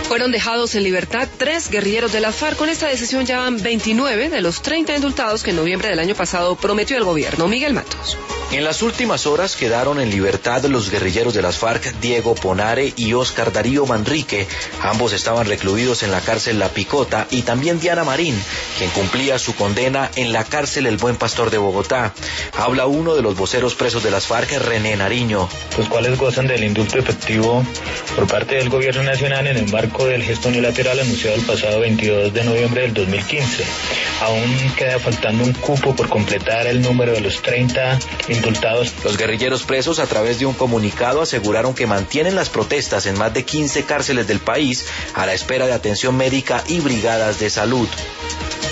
Fueron dejados en libertad 3 guerrilleros de la FARC. Con esta decisión ya van 29 de los 30 indultados que en noviembre del año pasado prometió el gobierno. Miguel Matos. En las últimas horas quedaron en libertad los guerrilleros de las FARC, Diego Ponare y Óscar Darío Manrique. Ambos estaban recluidos en la cárcel La Picota, y también Diana Marín, quien cumplía su condena en la cárcel El Buen Pastor de Bogotá. Habla uno de los voceros presos de las FARC, René Nariño. Los cuales gozan del indulto efectivo por parte del gobierno nacional en el marco del gesto unilateral anunciado el pasado 22 de noviembre del 2015. Aún queda faltando un cupo por completar el número de los 30 indultados. Los guerrilleros presos, a través de un comunicado, aseguraron que mantienen las protestas en más de 15 cárceles del país a la espera de atención médica y brigadas de salud.